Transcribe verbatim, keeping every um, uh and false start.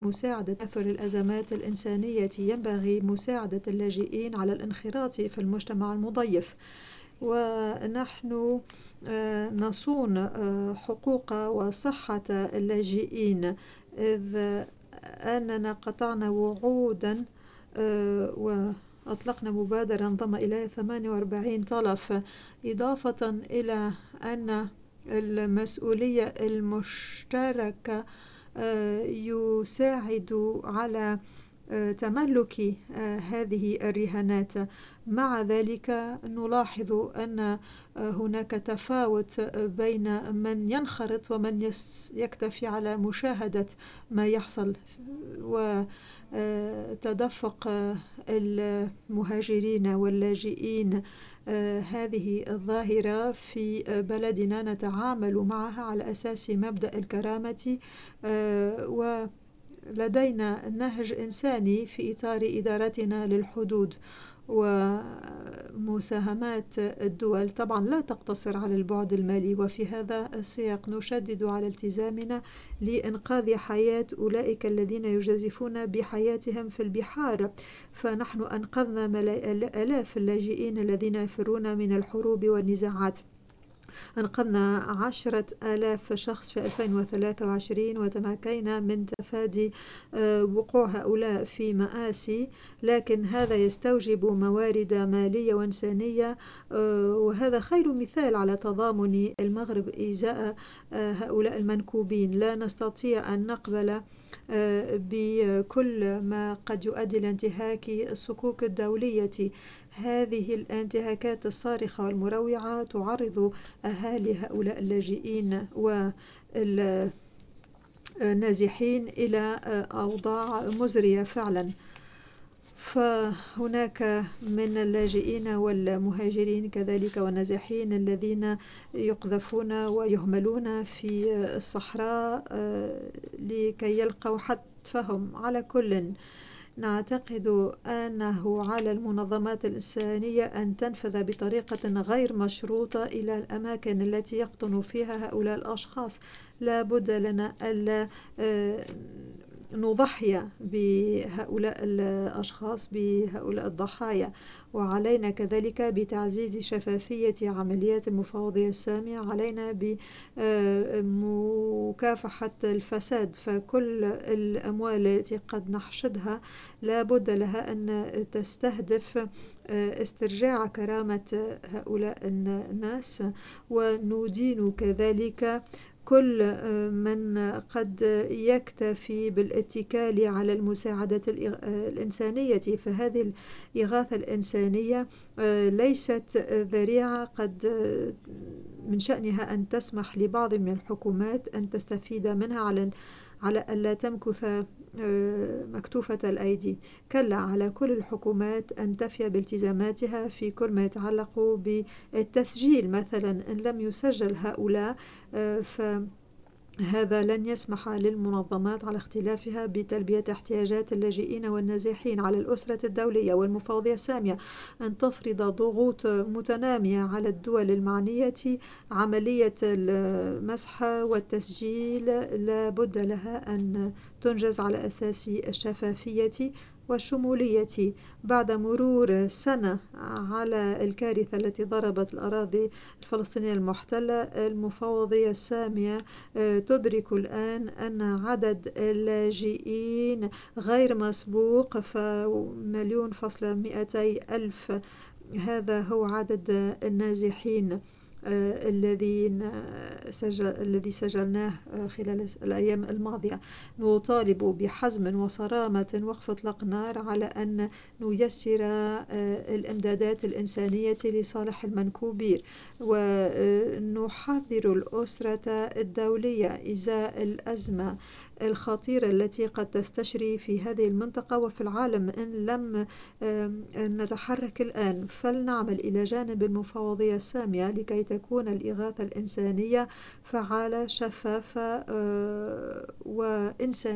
مساعدة تكافل الأزمات الإنسانية ينبغي مساعدة اللاجئين على الانخراط في المجتمع المضيف، ونحن نصون حقوق وصحة اللاجئين إذ أننا قطعنا وعودا وأطلقنا مبادرة انضم إليها ثمانية وأربعين طرف، إضافة إلى أن المسؤولية المشتركة يساعد على تملك هذه الرهانات. مع ذلك نلاحظ أن هناك تفاوت بين من ينخرط ومن يكتفي على مشاهدة ما يحصل، وتدفق المهاجرين واللاجئين هذه الظاهرة في بلدنا نتعامل معها على أساس مبدأ الكرامة، ولدينا نهج إنساني في إطار إدارتنا للحدود. ومساهمات الدول طبعا لا تقتصر على البعد المالي، وفي هذا السياق نشدد على التزامنا لإنقاذ حياة أولئك الذين يجازفون بحياتهم في البحار، فنحن أنقذنا آلاف اللاجئين الذين يفرون من الحروب والنزاعات. أنقذنا عشرة آلاف شخص في ألفين وثلاثة وعشرين وتمكنا من تفادي وقوع هؤلاء في مآسي، لكن هذا يستوجب موارد مالية وإنسانية، وهذا خير مثال على تضامن المغرب إزاء هؤلاء المنكوبين. لا نستطيع أن نقبل بكل ما قد يؤدي لانتهاك الصكوك الدولية. هذه الانتهاكات الصارخة والمروعة تعرض أهالي هؤلاء اللاجئين والنازحين إلى أوضاع مزرية فعلا. فهناك من اللاجئين والمهاجرين كذلك والنازحين الذين يقذفون ويهملون في الصحراء لكي يلقوا حتفهم. على كل، نعتقد أنه على المنظمات الإنسانية أن تنفذ بطريقة غير مشروطة إلى الأماكن التي يقطن فيها هؤلاء الأشخاص. لا بد لنا ألا نضحي بهؤلاء الأشخاص، بهؤلاء الضحايا، وعلينا كذلك بتعزيز شفافية عمليات المفوضية السامية. علينا بمكافحة الفساد، فكل الأموال التي قد نحشدها لا بد لها أن تستهدف استرجاع كرامة هؤلاء الناس، وندين كذلك كل من قد يكتفي بالاتكال على المساعدة الإنسانية. فهذه الإغاثة الإنسانية ليست ذريعة قد من شأنها أن تسمح لبعض من الحكومات أن تستفيد منها على على ألا تمكث مكتوفة الأيدي. كلا، على كل الحكومات أن تفي بالتزاماتها في كل ما يتعلق بالتسجيل. مثلا إن لم يسجل هؤلاء فهذا لن يسمح للمنظمات على اختلافها بتلبية احتياجات اللاجئين والنازحين. على الأسرة الدولية والمفوضية السامية أن تفرض ضغوط متنامية على الدول المعنية. عملية المسح والتسجيل لا بد لها أن تنجز على أساس الشفافية والشمولية. بعد مرور سنة على الكارثة التي ضربت الأراضي الفلسطينية المحتلة، المفوضية السامية تدرك الآن أن عدد اللاجئين غير مسبوق، فمليون فاصلة مئتي ألف هذا هو عدد النازحين الذين سجل الذي سجلناه خلال الأيام الماضية. نطالب بحزم وصرامة وقف إطلاق نار على أن نيسر الإمدادات الإنسانية لصالح المنكوبين، ونحذر الأسرة الدولية إزاء الأزمة الخطيرة التي قد تستشري في هذه المنطقة وفي العالم. إن لم نتحرك الآن فلنعمل إلى جانب المفوضية السامية لكي تكون الإغاثة الإنسانية فعالة، شفافة وإنسانية.